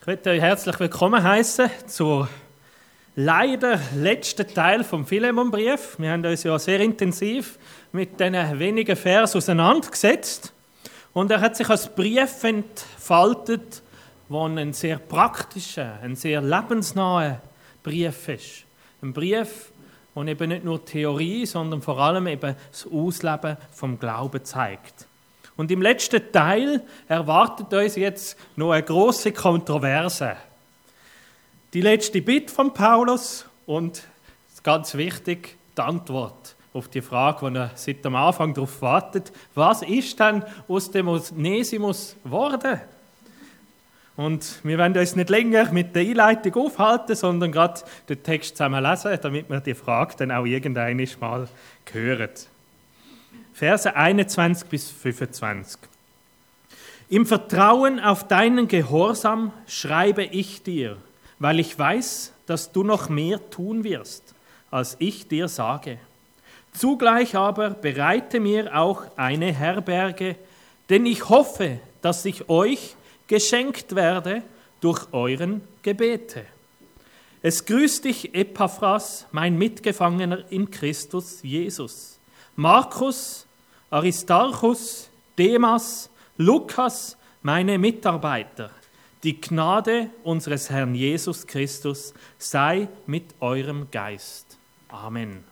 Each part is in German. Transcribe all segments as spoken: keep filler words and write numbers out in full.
Ich möchte euch herzlich willkommen heißen zu leider letzten Teil vom Philemon-Brief. Wir haben uns ja sehr intensiv mit diesen wenigen Versen auseinandergesetzt. Und er hat sich als Brief entfaltet, der ein sehr praktischer, ein sehr lebensnaher Brief ist. Ein Brief, der eben nicht nur Theorie, sondern vor allem eben das Ausleben vom Glauben zeigt. Und im letzten Teil erwartet uns jetzt noch eine grosse Kontroverse. Die letzte Bitte von Paulus und, ganz wichtig, die Antwort auf die Frage, die er seit dem Anfang darauf wartet. Was ist denn aus dem Onesimus geworden? Und wir werden uns nicht länger mit der Einleitung aufhalten, sondern gerade den Text zusammen lesen, damit wir die Frage dann auch irgendwann mal hören. Verse einundzwanzig bis fünfundzwanzig. Im Vertrauen auf deinen Gehorsam schreibe ich dir, weil ich weiß, dass du noch mehr tun wirst, als ich dir sage. Zugleich aber bereite mir auch eine Herberge, denn ich hoffe, dass ich euch geschenkt werde durch euren Gebete. Es grüßt dich, Epaphras, mein Mitgefangener in Christus Jesus. Markus, Aristarchus, Demas, Lukas, meine Mitarbeiter. Die Gnade unseres Herrn Jesus Christus sei mit eurem Geist. Amen.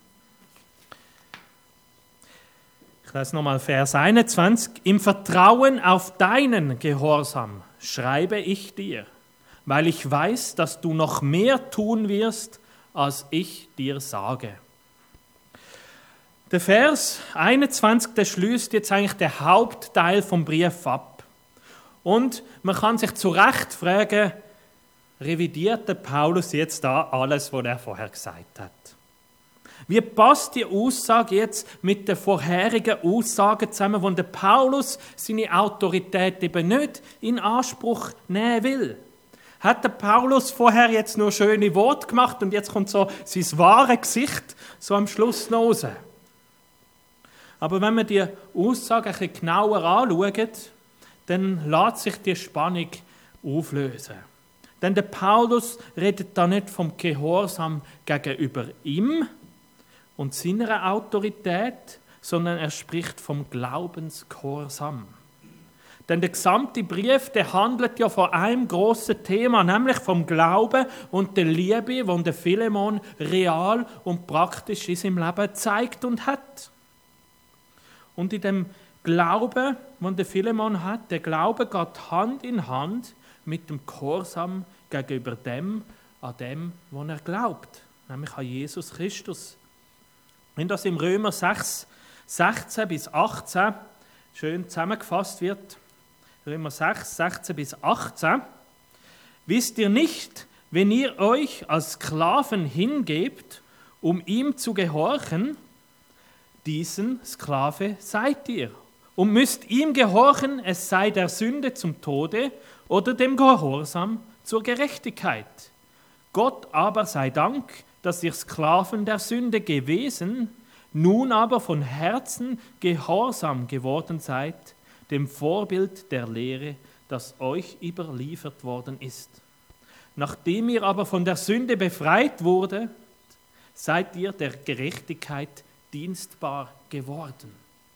Ich lese nochmal Vers einundzwanzig. Im Vertrauen auf deinen Gehorsam schreibe ich dir, weil ich weiß, dass du noch mehr tun wirst, als ich dir sage. Der Vers einundzwanzig, der schließt jetzt eigentlich den Hauptteil vom Brief ab. Und man kann sich zu Recht fragen, revidiert der Paulus jetzt da alles, was er vorher gesagt hat? Wie passt die Aussage jetzt mit den vorherigen Aussagen zusammen, wo der Paulus seine Autorität eben nicht in Anspruch nehmen will? Hat der Paulus vorher jetzt nur schöne Worte gemacht und jetzt kommt so sein wahres Gesicht so am Schluss noch raus? Aber wenn man die Aussage ein bisschen genauer anschaut, dann lässt sich die Spannung auflösen. Denn der Paulus redet da nicht vom Gehorsam gegenüber ihm und seiner Autorität, sondern er spricht vom Glaubensgehorsam. Denn der gesamte Brief, der handelt ja von einem grossen Thema, nämlich vom Glauben und der Liebe, die der Philemon real und praktisch in seinem Leben zeigt und hat. Und in dem Glauben, den der Philemon hat, der Glaube geht Hand in Hand mit dem Gehorsam gegenüber dem, an dem, was er glaubt, nämlich an Jesus Christus. Wenn das im Römer sechs, sechzehn bis achtzehn schön zusammengefasst wird, Römer sechs, sechzehn bis achtzehn, wisst ihr nicht, wenn ihr euch als Sklaven hingebt, um ihm zu gehorchen, diesen Sklave seid ihr und müsst ihm gehorchen, es sei der Sünde zum Tode oder dem Gehorsam zur Gerechtigkeit. Gott aber sei Dank, dass ihr Sklaven der Sünde gewesen, nun aber von Herzen gehorsam geworden seid, dem Vorbild der Lehre, das euch überliefert worden ist. Nachdem ihr aber von der Sünde befreit wurde, seid ihr der Gerechtigkeit dienstbar geworden.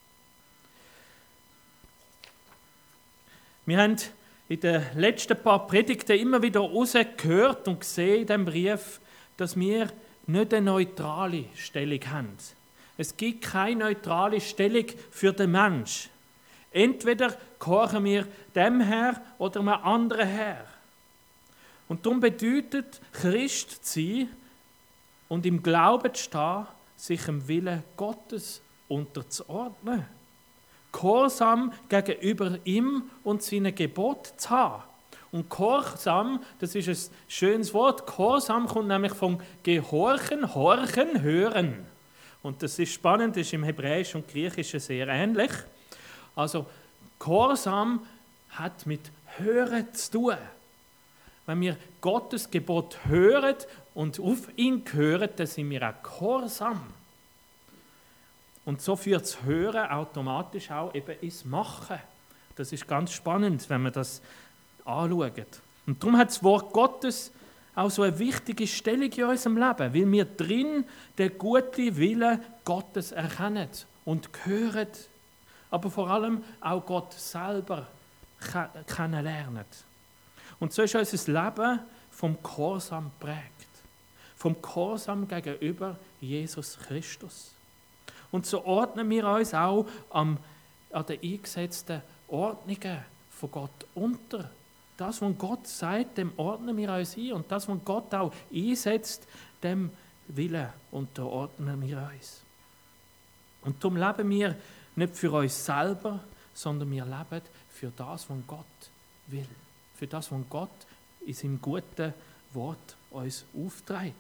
Wir haben in den letzten paar Predigten immer wieder rausgehört und gesehen in diesem Brief, dass wir nicht eine neutrale Stellung haben. Es gibt keine neutrale Stellung für den Mensch. Entweder gehorchen wir dem Herr oder einem anderen Herr. Und darum bedeutet, Christ zu sein und im Glauben zu stehen, sich dem Willen Gottes unterzuordnen. Gehorsam gegenüber ihm und seinen Geboten zu haben. Und Gehorsam, das ist ein schönes Wort, Gehorsam kommt nämlich vom Gehorchen, Horchen, Hören. Und das ist spannend, das ist im Hebräischen und Griechischen sehr ähnlich. Also Gehorsam hat mit Hören zu tun. Wenn wir Gottes Gebot hören und auf ihn hören, dann sind wir auch gehorsam. Und so führt das Hören automatisch auch eben ins Machen. Das ist ganz spannend, wenn man das anschaut. Und darum hat das Wort Gottes auch so eine wichtige Stellung in unserem Leben, weil wir drin den guten Willen Gottes erkennen und hören, aber vor allem auch Gott selber kennenlernen. Und so ist unser Leben vom Gehorsam geprägt, vom Gehorsam gegenüber Jesus Christus. Und so ordnen wir uns auch am, an den eingesetzten Ordnungen von Gott unter. Das, was Gott sagt, dem ordnen wir uns ein. Und das, was Gott auch einsetzt, dem Willen unterordnen wir uns. Und darum leben wir nicht für uns selber, sondern wir leben für das, was Gott will. Für das, was Gott in seinem guten Wort uns aufträgt.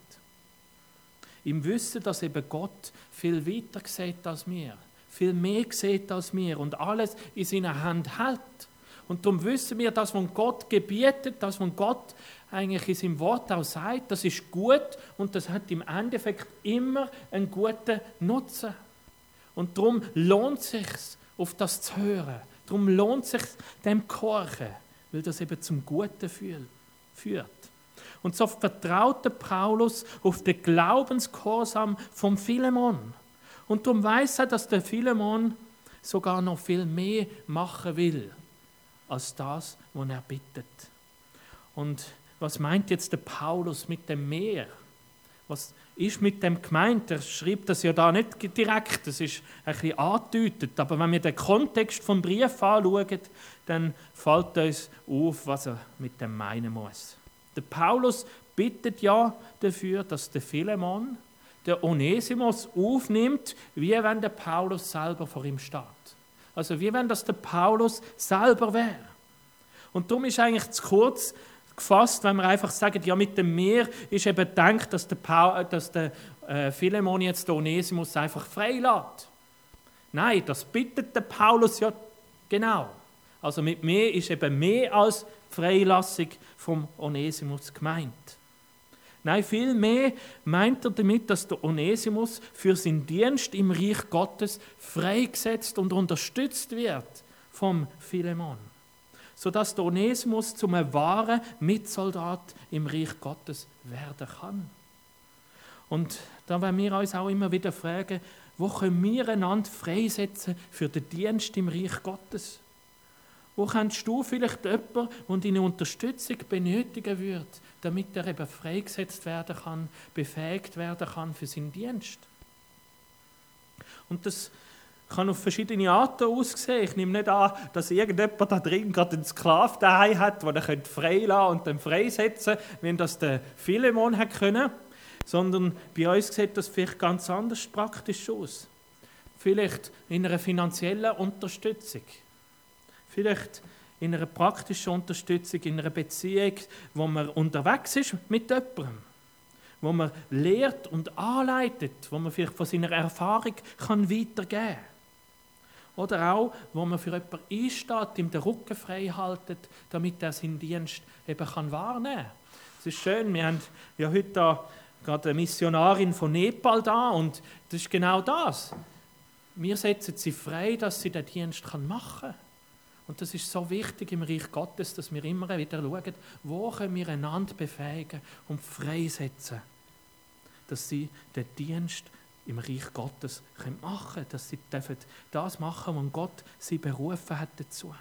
Im Wissen, dass eben Gott viel weiter sieht als wir, viel mehr sieht als wir und alles in seiner Hand hält. Und darum wissen wir, dass was Gott gebietet, das, was Gott eigentlich in seinem Wort auch sagt, das ist gut und das hat im Endeffekt immer einen guten Nutzen. Und darum lohnt es sich, auf das zu hören. Darum lohnt es sich, dem zu gehorchen, weil das eben zum Guten führt. Und so vertraute Paulus auf den Glaubensgehorsam vom Philemon. Und darum weiss er, dass der Philemon sogar noch viel mehr machen will, als das, was er bittet. Und was meint jetzt der Paulus mit dem Meer? Was ist mit dem gemeint? Er schreibt das ja da nicht direkt, das ist ein bisschen angedeutet. Aber wenn wir den Kontext vom Brief anschauen, dann fällt uns auf, was er mit dem meinen muss. Der Paulus bittet ja dafür, dass der Philemon der Onesimus aufnimmt, wie wenn der Paulus selber vor ihm steht. Also wie wenn das der Paulus selber wäre. Und darum ist eigentlich zu kurz gefasst, wenn wir einfach sagen, ja, mit dem Meer ist eben gedacht, dass der, Paul, dass der äh, Philemon jetzt den Onesimus einfach freilässt. Nein, das bittet der Paulus ja genau. Also mit Meer ist eben mehr als Freilassung vom Onesimus gemeint. Nein, vielmehr meint er damit, dass der Onesimus für seinen Dienst im Reich Gottes freigesetzt und unterstützt wird vom Philemon, sodass der Onesimus zum wahren Mitsoldat im Reich Gottes werden kann. Und da werden wir uns auch immer wieder fragen, wo können wir einander freisetzen für den Dienst im Reich Gottes? Wo kannst du vielleicht jemanden, der deine Unterstützung benötigen wird, damit er eben freigesetzt werden kann, befähigt werden kann für seinen Dienst? Und das kann auf verschiedene Arten aussehen. Ich nehme nicht an, dass irgendjemand da drin gerade einen Sklaven daheim hat, den er freilassen und dann freisetzen könnte, wenn das der Philemon hätte können. Sondern bei uns sieht das vielleicht ganz anders praktisch aus. Vielleicht in einer finanziellen Unterstützung. Vielleicht in einer praktischen Unterstützung, in einer Beziehung, wo man unterwegs ist mit jemandem, wo man lehrt und anleitet, wo man vielleicht von seiner Erfahrung kann weitergeben kann. Oder auch, wo man für jemanden einsteht, ihm den Rücken frei haltet, damit er seinen Dienst eben kann wahrnehmen kann. Es ist schön, wir haben ja heute da gerade eine Missionarin von Nepal da und das ist genau das. Wir setzen sie frei, dass sie den Dienst machen kann. Und das ist so wichtig im Reich Gottes, dass wir immer wieder schauen, wo können wir einander befähigen und freisetzen, dass sie den Dienst im Reich Gottes machen können, dass sie das machen, was Gott sie berufen hat dazu.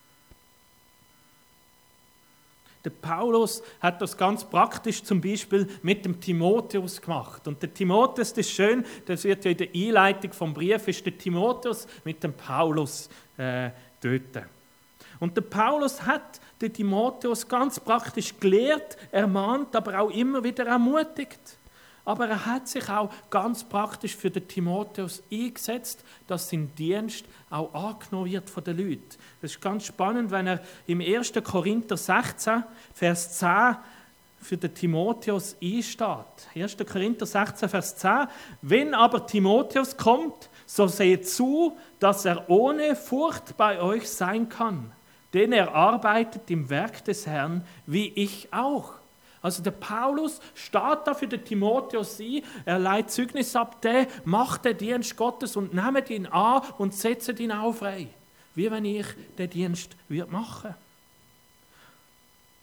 Der Paulus hat das ganz praktisch zum Beispiel mit dem Timotheus gemacht. Und der Timotheus, das ist schön, das wird ja in der Einleitung vom Brief, ist der Timotheus mit dem Paulus äh, dort. Und der Paulus hat den Timotheus ganz praktisch gelehrt, ermahnt, aber auch immer wieder ermutigt. Aber er hat sich auch ganz praktisch für den Timotheus eingesetzt, dass sein Dienst auch angenommen wird von den Leuten. Das ist ganz spannend, wenn er im ersten Korinther sechzehn, Vers zehn für den Timotheus einsteht. erster Korinther sechzehn, Vers zehn. Wenn aber Timotheus kommt, so seht zu, dass er ohne Furcht bei euch sein kann. Denn er arbeitet im Werk des Herrn, wie ich auch. Also der Paulus steht da für den Timotheus ein, er leitet Zeugnis ab, der macht den Dienst Gottes und nehmt ihn an und setzt ihn auch frei. Wie wenn ich den Dienst machen würde.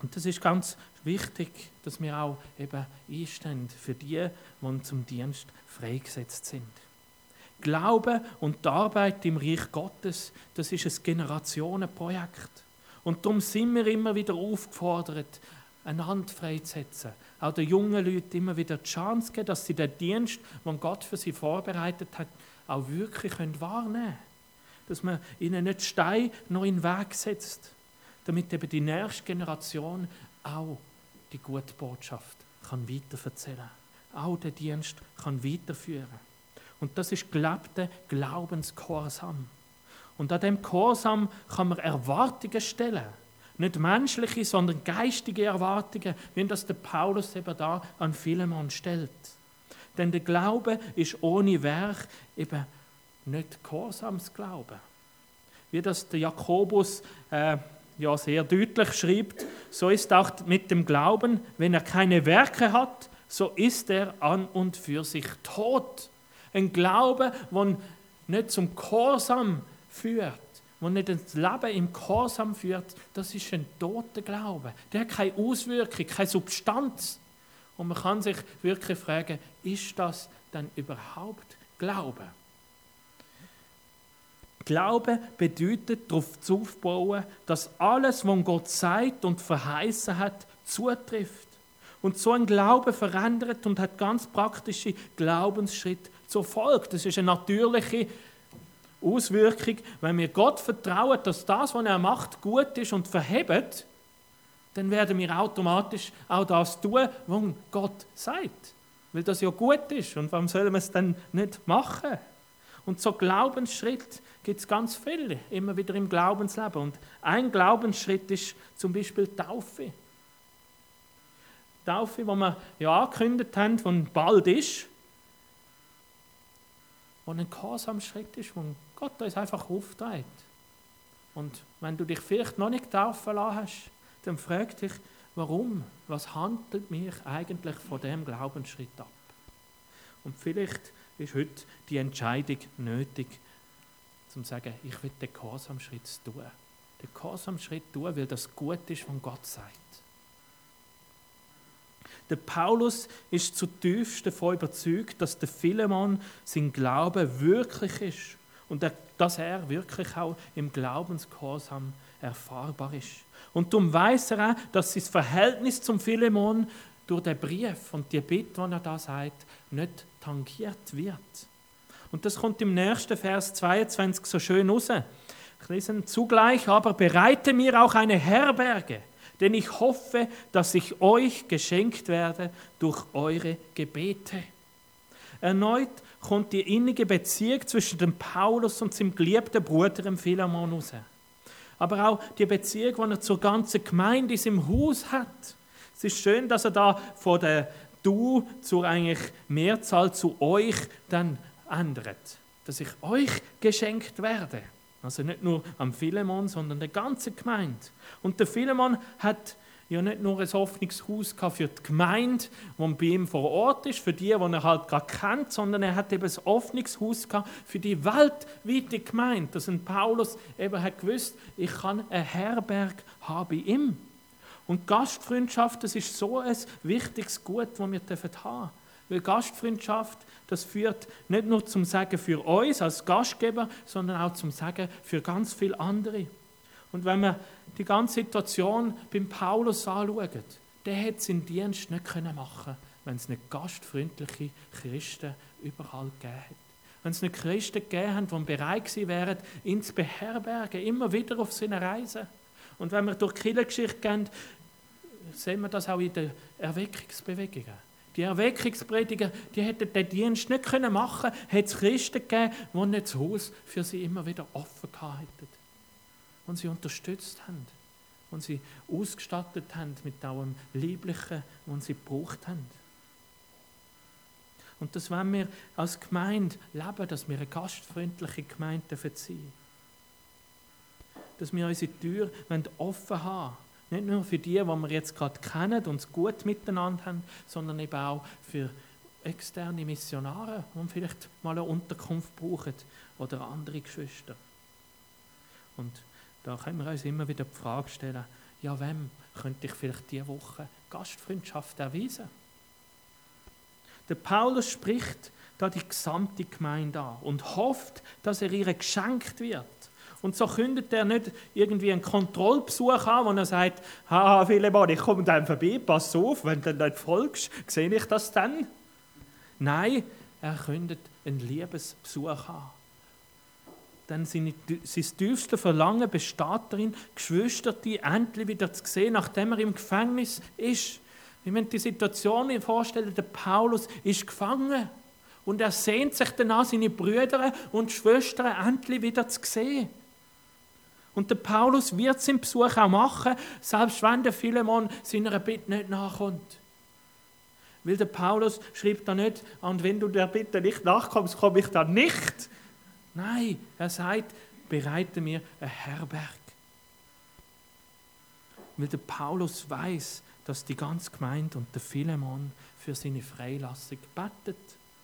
Und das ist ganz wichtig, dass wir auch eben einstehen für die, die zum Dienst freigesetzt sind. Glaube und die Arbeit im Reich Gottes, das ist ein Generationenprojekt. Und darum sind wir immer wieder aufgefordert, einander freizusetzen. Auch den jungen Leuten immer wieder die Chance geben, dass sie den Dienst, den Gott für sie vorbereitet hat, auch wirklich wahrnehmen können. Dass man ihnen nicht Steine noch in den Weg setzt, damit eben die nächste Generation auch die gute Botschaft kann weiterverzählen kann, auch den Dienst kann weiterführen. Und das ist gelebter Glaubensgehorsam. Und an dem Gehorsam kann man Erwartungen stellen. Nicht menschliche, sondern geistige Erwartungen, wie das der Paulus eben da an Philemon stellt. Denn der Glaube ist ohne Werk eben nicht Gehorsamsglauben. Wie das der Jakobus äh, ja sehr deutlich schreibt, so ist auch mit dem Glauben, wenn er keine Werke hat, so ist er an und für sich tot. Ein Glaube, der nicht zum Gehorsam führt, der nicht das Leben im Gehorsam führt, das ist ein toter Glaube. Der hat keine Auswirkung, keine Substanz. Und man kann sich wirklich fragen, ist das denn überhaupt Glaube? Glaube bedeutet, darauf aufzubauen, dass alles, was Gott sagt und verheißen hat, zutrifft. Und so ein Glaube verändert und hat ganz praktische Glaubensschritte zur Folge. Das ist eine natürliche Auswirkung. Wenn wir Gott vertrauen, dass das, was er macht, gut ist und verhebt, dann werden wir automatisch auch das tun, was Gott sagt. Weil das ja gut ist. Und warum sollen wir es dann nicht machen? Und so Glaubensschritt gibt es ganz viele, immer wieder im Glaubensleben. Und ein Glaubensschritt ist zum Beispiel Taufe. Taufe, die wir ja angekündigt haben, die bald ist, wo ein Gehorsamschritt ist, wo Gott uns einfach aufträgt. Und wenn du dich vielleicht noch nicht taufen lassen hast, dann frag dich, warum? Was handelt mich eigentlich von diesem Glaubensschritt ab? Und vielleicht ist heute die Entscheidung nötig, um zu sagen, ich will den Gehorsamschritt tun. Den Gehorsamschritt tun, weil das gut ist, was Gott sagt. Der Paulus ist zutiefst davon überzeugt, dass der Philemon sein Glaube wirklich ist und dass er wirklich auch im Glaubensgehorsam erfahrbar ist. Und darum weiss er auch, dass sein Verhältnis zum Philemon durch den Brief und die Bitte, die er da sagt, nicht tangiert wird. Und das kommt im nächsten Vers zweiundzwanzig so schön raus. Ich lese: Zugleich aber bereite mir auch eine Herberge, denn ich hoffe, dass ich euch geschenkt werde durch eure Gebete. Erneut kommt die innige Beziehung zwischen dem Paulus und seinem geliebten Bruder, dem Philemon, raus. Aber auch die Beziehung, die er zur ganzen Gemeinde in seinem Haus hat. Es ist schön, dass er da von der Du zur eigentlich Mehrzahl zu euch dann ändert. Dass ich euch geschenkt werde. Also nicht nur am Philemon, sondern der ganzen Gemeinde. Und der Philemon hat ja nicht nur ein offenes Haus für die Gemeinde, die bei ihm vor Ort ist, für die, die er halt gerade kennt, sondern er hat eben ein offenes Haus für die weltweite Gemeinde. Dass ein Paulus eben hat gewusst, ich kann eine Herberge haben bei ihm. Und Gastfreundschaft, das ist so ein wichtiges Gut, das wir haben dürfen. Weil Gastfreundschaft, das führt nicht nur zum Sagen für uns als Gastgeber, sondern auch zum Sagen für ganz viele andere. Und wenn wir die ganze Situation beim Paulus anschauen, der hätte seinen Dienst nicht machen können, wenn es nicht gastfreundliche Christen überall gegeben hätte. Wenn es nicht Christen gegeben hätte, die bereit gewesen wären, ihn zu beherbergen, immer wieder auf seinen Reisen. Und wenn wir durch die Kirchengeschichte gehen, sehen wir das auch in den Erweckungsbewegungen. Die Erweckungsprediger, die hätten den Dienst nicht machen können, hätte es Christen gegeben, die nicht das Haus für sie immer wieder offen gehabt hätten. Und sie unterstützt haben. Und sie ausgestattet haben mit allem Lieblichen, was sie gebraucht haben. Und das wollen wir als Gemeinde leben, dass wir eine gastfreundliche Gemeinde verziehen. Dass wir unsere Tür offen haben. Nicht nur für die, die wir jetzt gerade kennen und es gut miteinander haben, sondern eben auch für externe Missionare, die vielleicht mal eine Unterkunft brauchen oder andere Geschwister. Und da können wir uns immer wieder die Frage stellen, ja, wem könnte ich vielleicht diese Woche Gastfreundschaft erweisen? Der Paulus spricht da die gesamte Gemeinde an und hofft, dass er ihr geschenkt wird. Und so kündet er nicht irgendwie einen Kontrollbesuch an, wo er sagt, haha, Philemon, ich komme dann vorbei, pass auf, wenn du nicht folgst, sehe ich das dann? Nein, er kündet einen Liebesbesuch an. Denn sein tiefstes Verlangen besteht darin, Geschwister endlich wieder zu sehen, nachdem er im Gefängnis ist. Wir müssen die Situation vorstellen, der Paulus ist gefangen und er sehnt sich danach, seine Brüder und Schwestern endlich wieder zu sehen. Und der Paulus wird seinen Besuch auch machen, selbst wenn der Philemon seiner Bitte nicht nachkommt. Weil der Paulus schreibt da nicht, und wenn du der Bitte nicht nachkommst, komme ich dann nicht. Nein, er sagt, bereite mir eine Herberg. Weil der Paulus weiß, dass die ganze Gemeinde und der Philemon für seine Freilassung betet.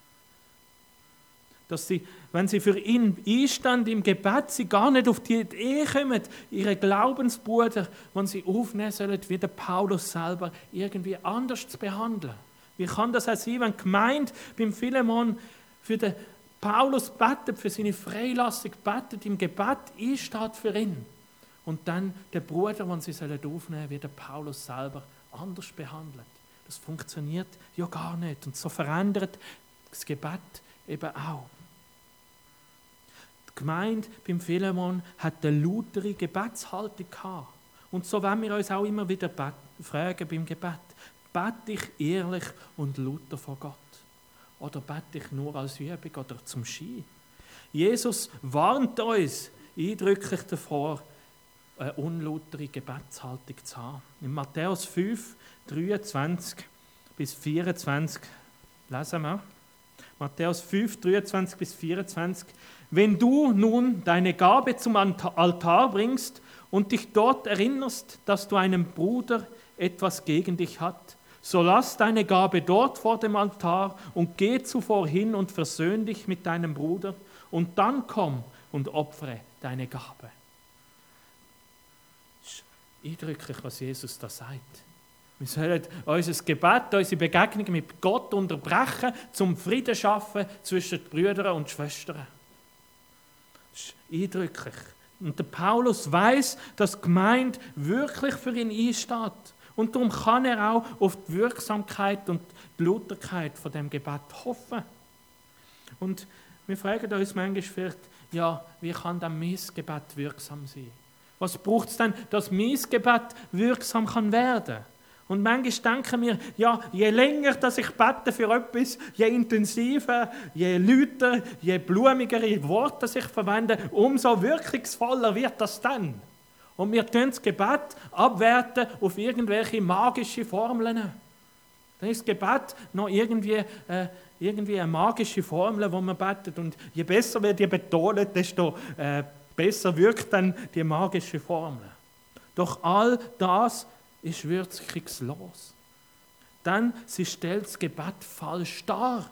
Dass sie, wenn sie für ihn einstehen im Gebet, sie gar nicht auf die Idee kommen, ihre Glaubensbruder, wenn sie aufnehmen sollen, wie der Paulus selber, irgendwie anders zu behandeln. Wie kann das auch sein, wenn die Gemeinde beim Philemon für den Paulus betet, für seine Freilassung betet, im Gebet einsteht für ihn. Und dann der Bruder, wenn sie sollen aufnehmen, wie der Paulus selber anders behandelt. Das funktioniert ja gar nicht. Und so verändert das Gebet eben auch. Die Gemeinde beim Philemon hat eine lautere Gebetshaltung gehabt. Und so wollen wir uns auch immer wieder fragen beim Gebet, bete ich ehrlich und lauter vor Gott? Oder bete ich nur als Übung oder zum Ski? Jesus warnt uns eindrücklich davor, eine unlautere Gebetshaltung zu haben. In Matthäus fünf, dreiundzwanzig bis vierundzwanzig lesen wir. Matthäus fünf, dreiundzwanzig bis vierundzwanzig. Wenn du nun deine Gabe zum Altar bringst und dich dort erinnerst, dass du einem Bruder etwas gegen dich hat, so lass deine Gabe dort vor dem Altar und geh zuvor hin und versöhn dich mit deinem Bruder und dann komm und opfere deine Gabe. Das ist eindrücklich, was Jesus da sagt. Wir sollen unser Gebet, unsere Begegnung mit Gott unterbrechen, zum Frieden schaffen zwischen den Brüdern und Schwestern. Das ist eindrücklich. Und der Paulus weiß, dass die Gemeinde wirklich für ihn einsteht. Und darum kann er auch auf die Wirksamkeit und die Lauterkeit von dem Gebet hoffen. Und wir fragen uns manchmal vielleicht, ja, wie kann denn mein Gebet wirksam sein? Was braucht es denn, dass mein Gebet wirksam kann werden? Und manchmal denken wir, ja, je länger dass ich bete für etwas, je intensiver, je lauter, je blumigere Worte ich verwende, umso wirkungsvoller wird das dann. Und wir tun das Gebet abwerten auf irgendwelche magische Formeln. Dann ist das Gebet noch irgendwie, äh, irgendwie eine magische Formel, die man betet. Und je besser wir die betonen, desto äh, besser wirkt dann die magische Formel. Doch all das ist wirkungslos. Denn sie stellt das Gebet falsch dar.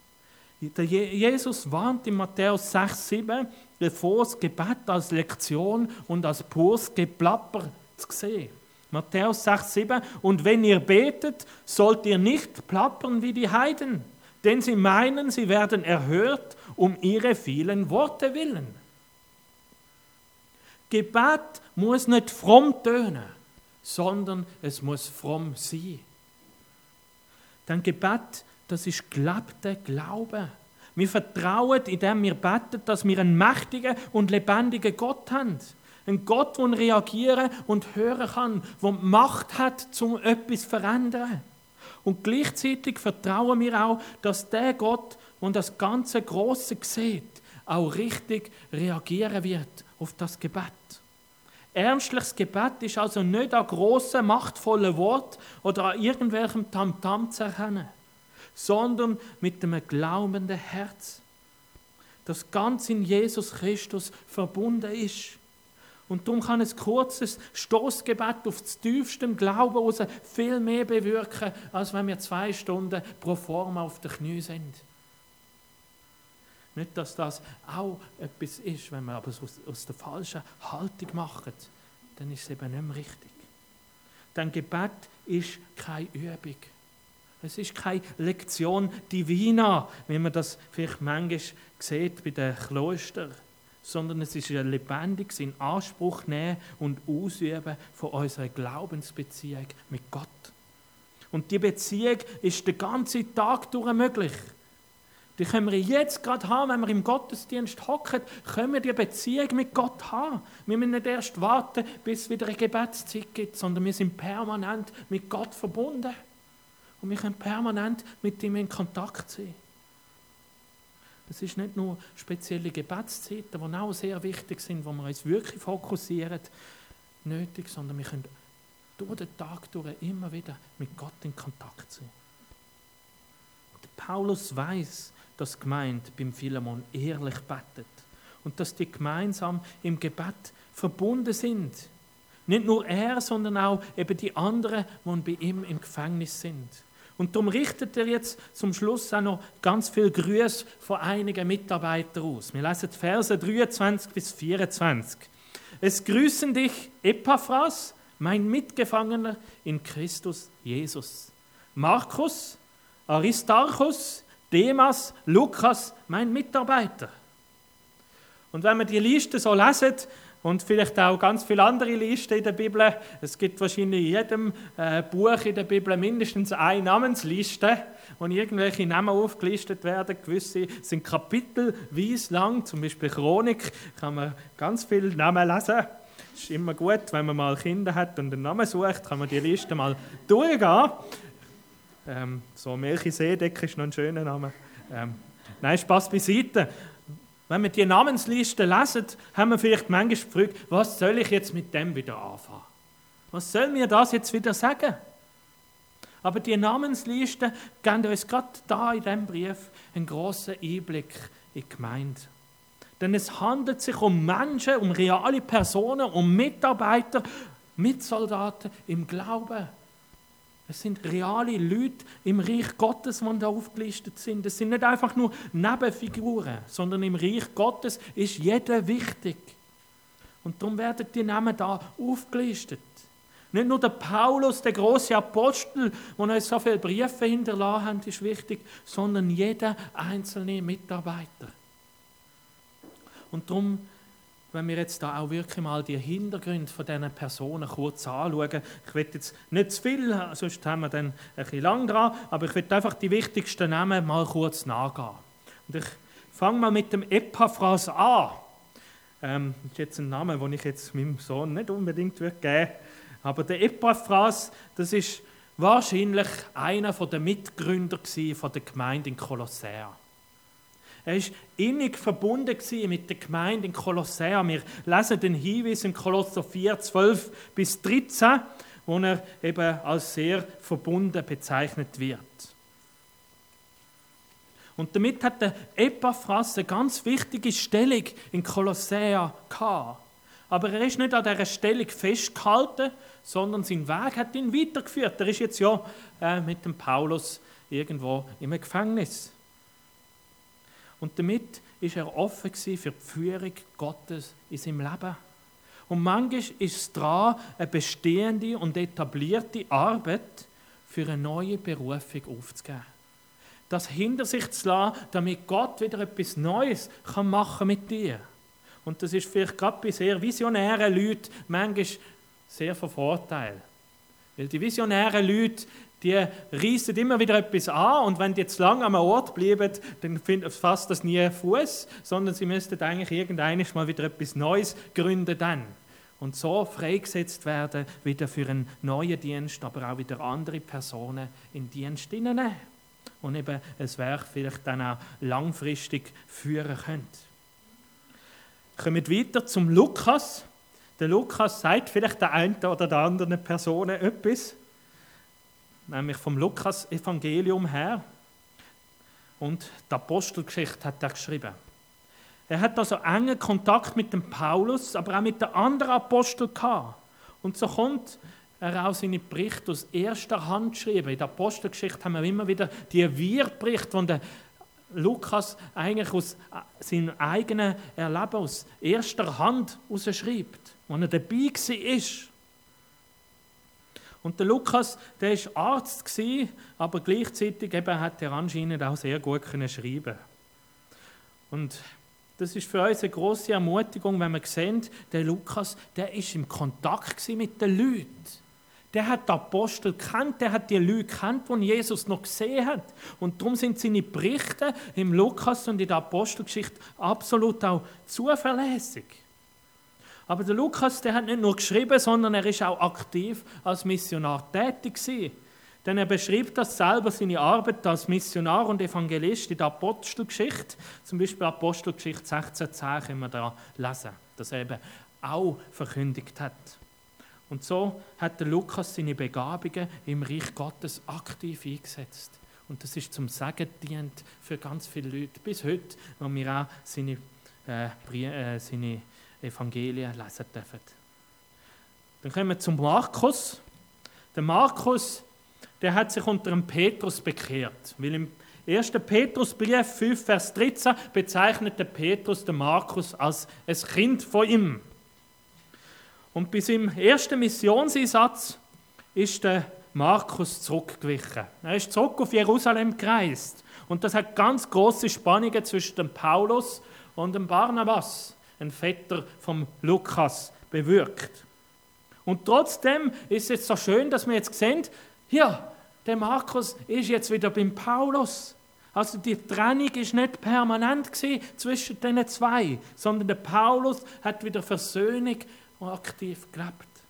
Jesus warnt in Matthäus sechs, sieben, bevor das Gebet als Lektion und als pures Geplapper zu sehen. Matthäus sechs, sieben. Und wenn ihr betet, sollt ihr nicht plappern wie die Heiden, denn sie meinen, sie werden erhört um ihre vielen Worte willen. Gebet muss nicht fromm tönen, sondern es muss fromm sein. Denn Gebet, das ist gelebter Glaube. Wir vertrauen, indem wir beten, dass wir einen mächtigen und lebendigen Gott haben. Ein Gott, der reagieren und hören kann, der die Macht hat, um etwas zu verändern. Und gleichzeitig vertrauen wir auch, dass der Gott, der das ganze Grosse sieht, auch richtig reagieren wird auf das Gebet. Ernstliches Gebet ist also nicht an grossen, machtvollen Worten oder an irgendwelchem Tamtam zu erkennen, sondern mit einem glaubenden Herz, das ganz in Jesus Christus verbunden ist. Und darum kann ein kurzes Stoßgebet auf das tiefste Glauben raus viel mehr bewirken, als wenn wir zwei Stunden pro forma auf den Knien sind. Nicht, dass das auch etwas ist, wenn wir aber es aus, aus der falschen Haltung machen, dann ist es eben nicht mehr richtig. Denn Gebet ist keine Übung. Es ist keine Lektion divina, wie man das vielleicht manchmal sieht bei den Klostern, sondern es ist ein lebendiges in Anspruch nehmen und ausüben von unserer Glaubensbeziehung mit Gott. Und die Beziehung ist den ganzen Tag durch möglich. Die können wir jetzt gerade haben, wenn wir im Gottesdienst hocken, können wir die Beziehung mit Gott haben. Wir müssen nicht erst warten, bis es wieder eine Gebetszeit gibt, sondern wir sind permanent mit Gott verbunden. Und wir können permanent mit ihm in Kontakt sein. Es ist nicht nur spezielle Gebetszeiten, die auch sehr wichtig sind, wo wir uns wirklich fokussieren, nötig, sondern wir können durch den Tag durch immer wieder mit Gott in Kontakt sein. Der Paulus weiß, dass die Gemeinde beim Philemon ehrlich betet und dass die gemeinsam im Gebet verbunden sind. Nicht nur er, sondern auch eben die anderen, die bei ihm im Gefängnis sind. Und darum richtet er jetzt zum Schluss auch noch ganz viel Grüße von einigen Mitarbeitern aus. Wir lesen die Verse dreiundzwanzig bis vierundzwanzig. Es grüßen dich Epaphras, mein Mitgefangener in Christus Jesus. Markus, Aristarchus, Demas, Lukas, mein Mitarbeiter. Und wenn wir die Liste so lesen, und vielleicht auch ganz viele andere Listen in der Bibel. Es gibt wahrscheinlich in jedem äh, Buch in der Bibel mindestens eine Namensliste, wo irgendwelche Namen aufgelistet werden. Gewisse sind kapitelweise lang, zum Beispiel Chronik, kann man ganz viele Namen lesen. Es ist immer gut, wenn man mal Kinder hat und einen Namen sucht, kann man die Liste mal durchgehen. Ähm, so Melchisedek ist noch ein schöner Name. Ähm, nein, Spaß beiseite. Wenn wir die Namensliste lesen, haben wir vielleicht manchmal gefragt, was soll ich jetzt mit dem wieder anfangen? Was soll mir das jetzt wieder sagen? Aber die Namensliste geben uns gerade da in diesem Brief einen grossen Einblick in die Gemeinde. Denn es handelt sich um Menschen, um reale Personen, um Mitarbeiter, Mitsoldaten im Glauben. Es sind reale Leute im Reich Gottes, die da aufgelistet sind. Es sind nicht einfach nur Nebenfiguren, sondern im Reich Gottes ist jeder wichtig. Und darum werden die Namen da aufgelistet. Nicht nur der Paulus, der große Apostel, der uns so viele Briefe hinterlassen hat, ist wichtig, sondern jeder einzelne Mitarbeiter. Und darum, wenn wir jetzt da auch wirklich mal die Hintergründe von diesen Personen kurz anschauen. Ich will jetzt nicht zu viel, sonst haben wir dann ein bisschen lang dran, aber ich will einfach die wichtigsten Namen mal kurz nachgehen. Und ich fange mal mit dem Epaphras an. Ähm, das ist jetzt ein Name, den ich jetzt meinem Sohn nicht unbedingt geben würde. Aber der Epaphras, das ist wahrscheinlich einer der Mitgründer von der Gemeinde in Kolossä. Er war innig verbunden mit der Gemeinde in Kolossä. Wir lesen den Hinweis in Kolosser vier, zwölf bis dreizehn, wo er eben als sehr verbunden bezeichnet wird. Und damit hat der Epaphras eine ganz wichtige Stellung in Kolossä gehabt. Aber er ist nicht an dieser Stellung festgehalten, sondern sein Weg hat ihn weitergeführt. Er ist jetzt ja äh, mit dem Paulus irgendwo im Gefängnis. Und damit war er offen für die Führung Gottes in seinem Leben. Und manchmal ist es dran, eine bestehende und etablierte Arbeit für eine neue Berufung aufzugeben. Das hinter sich zu lassen, damit Gott wieder etwas Neues kann machen mit dir. Und das ist vielleicht gerade bei sehr visionären Leuten manchmal sehr von Vorteil. Weil die visionären Leute, die reissen immer wieder etwas an und wenn die jetzt lange am Ort bleiben, dann fasst das nie Fuß, sondern sie müssten eigentlich irgendwann mal wieder etwas Neues gründen dann. Und so freigesetzt werden wieder für einen neuen Dienst, aber auch wieder andere Personen in den Dienst hineinnehmen. Und eben ein Werk vielleicht dann auch langfristig führen können. Kommen wir weiter zum Lukas. Der Lukas sagt vielleicht der einen oder der anderen Person etwas, nämlich vom Lukas-Evangelium her. Und die Apostelgeschichte hat er geschrieben. Er hat also engen Kontakt mit dem Paulus, aber auch mit den anderen Aposteln gehabt. Und so kommt er auch seine Berichte aus erster Hand geschrieben. In der Apostelgeschichte haben wir immer wieder die Wir-Berichte, die der Lukas eigentlich aus seinem eigenen Erleben, aus erster Hand herausschreibt, wo er dabei war. Und der Lukas, der war Arzt gewesen, aber gleichzeitig eben hat er anscheinend auch sehr gut können schreiben. Und das ist für uns eine grosse Ermutigung, wenn wir sehen, der Lukas, der ist im Kontakt mit den Leuten. Der hat die Apostel gekannt, der hat die Leute gekannt, die Jesus noch gesehen hat. Und darum sind seine Berichte im Lukas und in der Apostelgeschichte absolut auch zuverlässig. Aber der Lukas, der hat nicht nur geschrieben, sondern er ist auch aktiv als Missionar tätig gewesen. Denn er beschreibt das selber, seine Arbeit als Missionar und Evangelist in der Apostelgeschichte. Zum Beispiel Apostelgeschichte sechzehn zehn können wir da lesen, dass er eben auch verkündigt hat. Und so hat der Lukas seine Begabungen im Reich Gottes aktiv eingesetzt. Und das ist zum Segen dient für ganz viele Leute. Bis heute, wo wir auch seine, äh, äh, seine Evangelien lesen dürfen. Dann kommen wir zum Markus. Der Markus, der hat sich unter dem Petrus bekehrt. Weil im ersten Petrusbrief fünf, Vers dreizehn bezeichnet der Petrus den Markus als ein Kind von ihm. Und bis im ersten Missionseinsatz ist der Markus zurückgewichen. Er ist zurück auf Jerusalem gereist. Und das hat ganz große Spannungen zwischen dem Paulus und dem Barnabas, ein Vetter vom Lukas, bewirkt. Und trotzdem ist es jetzt so schön, dass wir jetzt sehen, ja, der Markus ist jetzt wieder beim Paulus. Also die Trennung ist nicht permanent gewesen zwischen den zwei, sondern der Paulus hat wieder Versöhnung aktiv gelebt.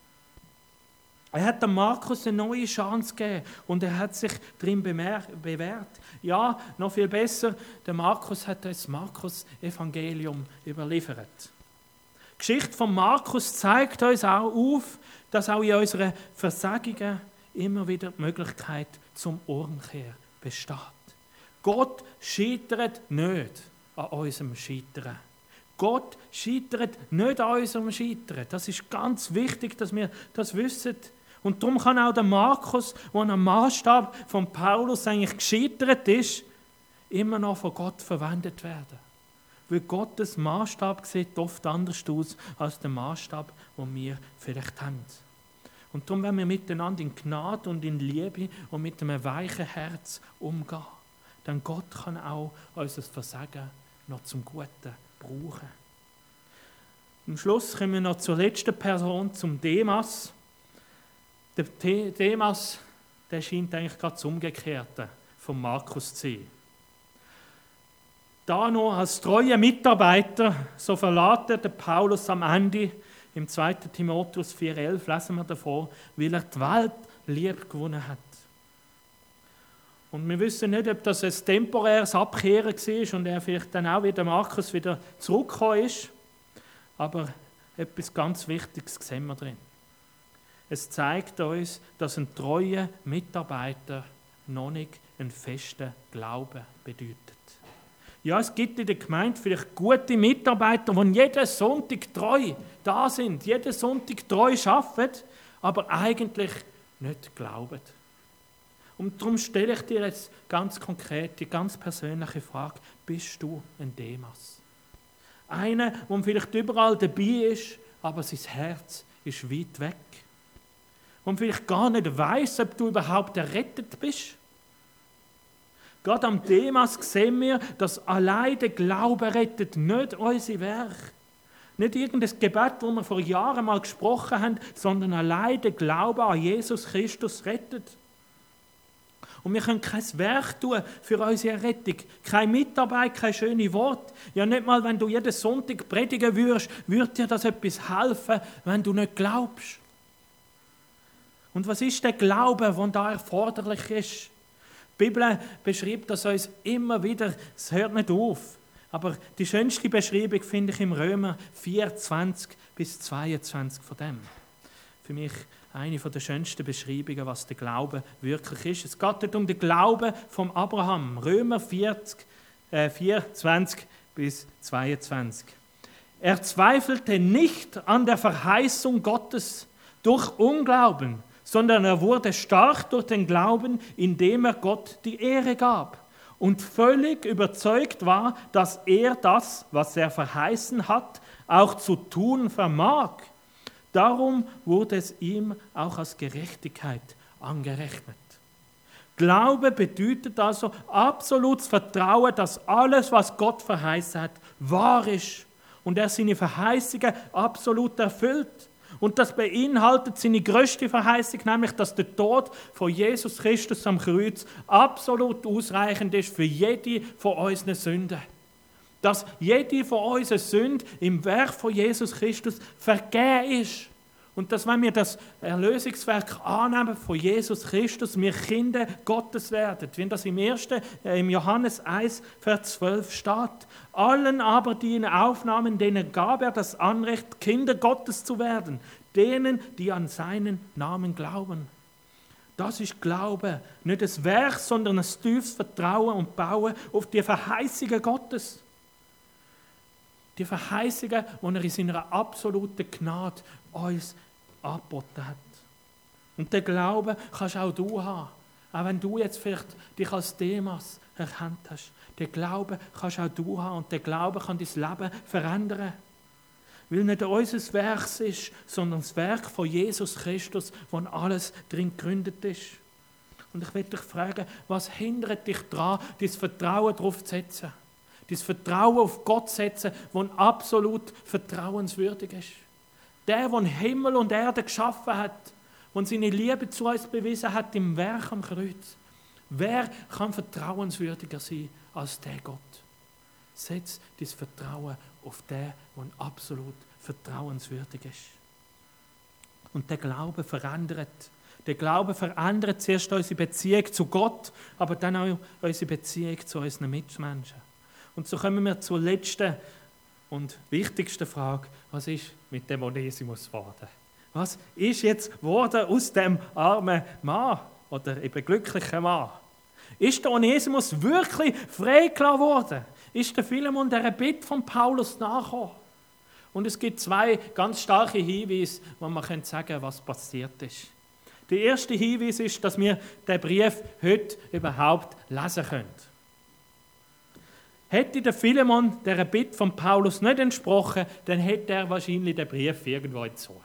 Er hat dem Markus eine neue Chance gegeben und er hat sich darin bewährt. Ja, noch viel besser, der Markus hat das Markus-Evangelium überliefert. Die Geschichte von Markus zeigt uns auch auf, dass auch in unseren Versagungen immer wieder die Möglichkeit zum Umkehr besteht. Gott scheitert nicht an unserem Scheitern. Gott scheitert nicht an unserem Scheitern. Das ist ganz wichtig, dass wir das wissen. Und darum kann auch der Markus, der am Maßstab von Paulus eigentlich gescheitert ist, immer noch von Gott verwendet werden. Weil Gottes Maßstab sieht oft anders aus als der Maßstab, den wir vielleicht haben. Und darum wollen wir miteinander in Gnade und in Liebe und mit einem weichen Herz umgehen. Denn Gott kann auch unser Versagen noch zum Guten brauchen. Am Schluss kommen wir noch zur letzten Person, zum Demas. Der Demas, der scheint eigentlich gerade das Umgekehrte von Markus zu sein. Da noch als treuer Mitarbeiter, so verlässt der Paulus am Ende, im zweiten Timotheus vier elf lesen wir davon, weil er die Welt lieb gewonnen hat. Und wir wissen nicht, ob das ein temporäres Abkehren war und er vielleicht dann auch wieder Markus wieder zurückgekommen ist. Aber etwas ganz Wichtiges sehen wir drin. Es zeigt uns, dass ein treuer Mitarbeiter noch nicht einen festen Glauben bedeutet. Ja, es gibt in der Gemeinde vielleicht gute Mitarbeiter, die jeden Sonntag treu da sind, jeden Sonntag treu arbeiten, aber eigentlich nicht glauben. Und darum stelle ich dir jetzt ganz konkret die ganz persönliche Frage: Bist du ein Demas? Einer, der vielleicht überall dabei ist, aber sein Herz ist weit weg. Und vielleicht gar nicht weiss, ob du überhaupt errettet bist. Gerade am Demas sehen wir, dass allein der Glaube rettet, nicht unsere Werke. Nicht irgendein Gebet, das wir vor Jahren mal gesprochen haben, sondern allein der Glaube an Jesus Christus rettet. Und wir können kein Werk tun für unsere Rettung. Keine Mitarbeit, kein schönes Wort. Ja, nicht mal, wenn du jeden Sonntag predigen würdest, würde dir das etwas helfen, wenn du nicht glaubst. Und was ist der Glaube, der da erforderlich ist? Die Bibel beschreibt das uns immer wieder, es hört nicht auf. Aber die schönste Beschreibung finde ich im Römer vier, zwanzig bis zweiundzwanzig von dem. Für mich eine der schönsten Beschreibungen, was der Glaube wirklich ist. Es geht dort um den Glauben von Abraham. Römer vierzig, äh, vier, zwanzig bis zweiundzwanzig. Er zweifelte nicht an der Verheißung Gottes durch Unglauben, sondern er wurde stark durch den Glauben, indem er Gott die Ehre gab und völlig überzeugt war, dass er das, was er verheißen hat, auch zu tun vermag. Darum wurde es ihm auch als Gerechtigkeit angerechnet. Glaube bedeutet also absolutes Vertrauen, dass alles, was Gott verheißen hat, wahr ist und er seine Verheißungen absolut erfüllt. Und das beinhaltet seine grösste Verheißung, nämlich, dass der Tod von Jesus Christus am Kreuz absolut ausreichend ist für jede von unseren Sünden. Dass jede von unseren Sünden im Werk von Jesus Christus vergeben ist. Und dass, wenn wir das Erlösungswerk annehmen von Jesus Christus, wir Kinder Gottes werden. Wie das im ersten, äh, im Johannes eins, Vers zwölf steht. Allen aber, die ihn aufnahmen, denen gab er das Anrecht, Kinder Gottes zu werden. Denen, die an seinen Namen glauben. Das ist Glaube. Nicht ein Werk, sondern ein tiefes Vertrauen und Bauen auf die Verheißungen Gottes. Die Verheißungen, die er in seiner absoluten Gnade uns angeboten hat. Und den Glauben kannst auch du haben. Auch wenn du jetzt vielleicht dich als Demas erkannt hast. Den Glauben kannst auch du haben. Und der Glaube kann dein Leben verändern. Weil nicht unser Werk ist, sondern das Werk von Jesus Christus, wo alles drin gegründet ist. Und ich will dich fragen, was hindert dich daran, dein Vertrauen darauf zu setzen? Dein Vertrauen auf Gott zu setzen, das absolut vertrauenswürdig ist. Der, der Himmel und Erde geschaffen hat, der seine Liebe zu uns bewiesen hat im Werk am Kreuz. Wer kann vertrauenswürdiger sein als der Gott? Setz dein Vertrauen auf den, der absolut vertrauenswürdig ist. Und der Glaube verändert. Der Glaube verändert zuerst unsere Beziehung zu Gott, aber dann auch unsere Beziehung zu unseren Mitmenschen. Und so kommen wir zur letzten und wichtigsten Frage. Was ist mit dem Onesimus geworden? Was ist jetzt geworden aus dem armen Mann oder eben glücklichen Mann? Ist der Onesimus wirklich freigelassen worden? Ist der Philemon der Bitte von Paulus nachgekommen? Und es gibt zwei ganz starke Hinweise, wo man sagen kann, was passiert ist. Der erste Hinweis ist, dass wir den Brief heute überhaupt lesen können. Hätte der Philemon der Bitte von Paulus nicht entsprochen, dann hätte er wahrscheinlich den Brief irgendwo entsorgt.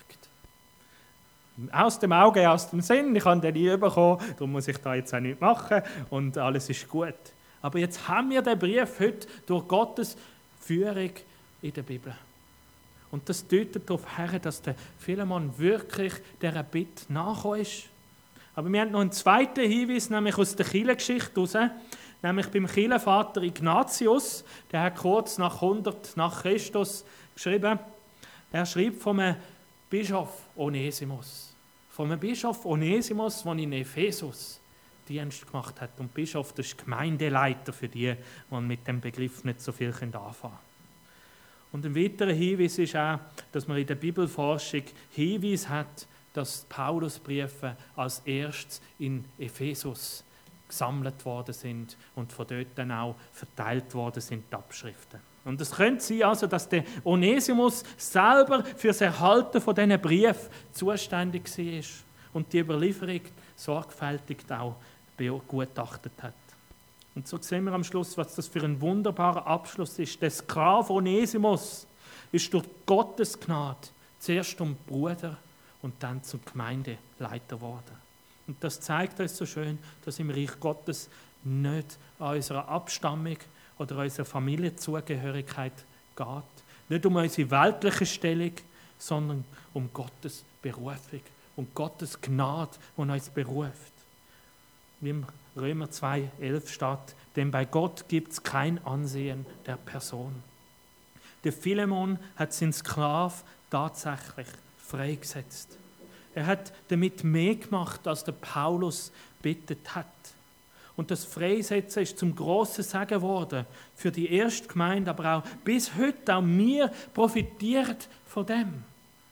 Aus dem Auge, aus dem Sinn, ich habe den nie bekommen, darum muss ich da jetzt auch nichts machen und alles ist gut. Aber jetzt haben wir den Brief heute durch Gottes Führung in der Bibel. Und das deutet darauf her, dass der Philemon wirklich dieser Bitte nachgekommen ist. Aber wir haben noch einen zweiten Hinweis, nämlich aus der Kirchengeschichte heraus, nämlich beim Kirchenvater Ignatius, der hat kurz nach hundert nach Christus geschrieben, er schreibt von einem Bischof Onesimus. Von einem Bischof Onesimus, der in Ephesus Dienst gemacht hat. Und Bischof, das ist Gemeindeleiter für die, die mit dem Begriff nicht so viel anfangen können. Und ein weiterer Hinweis ist auch, dass man in der Bibelforschung Hinweis hat, dass Paulusbriefe als erstes in Ephesus gesammelt worden sind und von dort dann auch verteilt worden sind, die Abschriften. Und es könnte sein, also, dass der Onesimus selber für das Erhalten von diesen Briefen zuständig war und die Überlieferung sorgfältig auch begutachtet hat. Und so sehen wir am Schluss, was das für ein wunderbarer Abschluss ist. Der Sklave Onesimus ist durch Gottes Gnade zuerst zum Bruder und dann zum Gemeindeleiter geworden. Und das zeigt uns so schön, dass im Reich Gottes nicht an unserer Abstammung oder unserer Familienzugehörigkeit geht. Nicht um unsere weltliche Stellung, sondern um Gottes Berufung und Gottes Gnade, die uns beruft. Wie im Römer zwei elf steht, denn bei Gott gibt es kein Ansehen der Person. Der Philemon hat seinen Sklaven tatsächlich freigesetzt. Er hat damit mehr gemacht, als der Paulus bittet hat. Und das Freisetzen ist zum grossen Segen geworden für die erste Gemeinde, aber auch bis heute, auch wir profitieren von dem.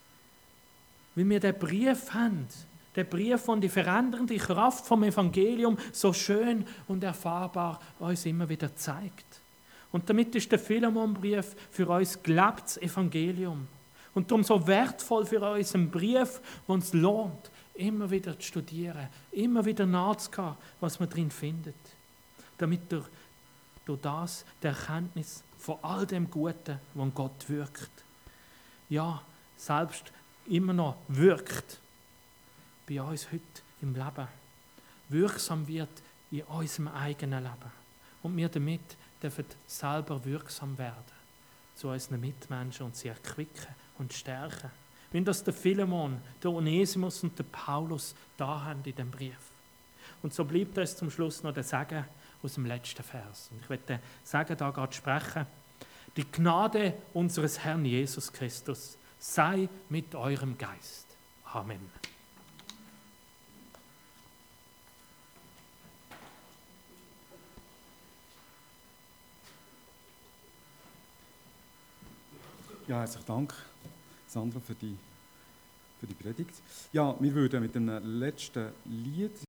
Weil wir den Brief haben, den Brief von die verändernde Kraft vom Evangelium so schön und erfahrbar uns immer wieder zeigt. Und damit ist der Philemon-Brief für uns gelebtes Evangelium. Und darum so wertvoll für uns ein Brief, der uns lohnt, immer wieder zu studieren, immer wieder nachzugehen, was man drin findet. Damit durch, durch das die Erkenntnis von all dem Guten, was Gott wirkt. Ja, selbst immer noch wirkt bei uns heute im Leben, wirksam wird in unserem eigenen Leben und wir damit dürfen selber wirksam werden zu unseren Mitmenschen und sie erquicken und stärken. Wenn das der Philemon, der Onesimus und der Paulus da haben in dem Brief. Und so bleibt uns zum Schluss noch der Segen aus dem letzten Vers. Und ich werde den Segen da gerade sprechen. Die Gnade unseres Herrn Jesus Christus sei mit eurem Geist. Amen. Ja, herzlichen Dank, Sandra, für die, für die Predigt. Ja, wir würden mit dem letzten Lied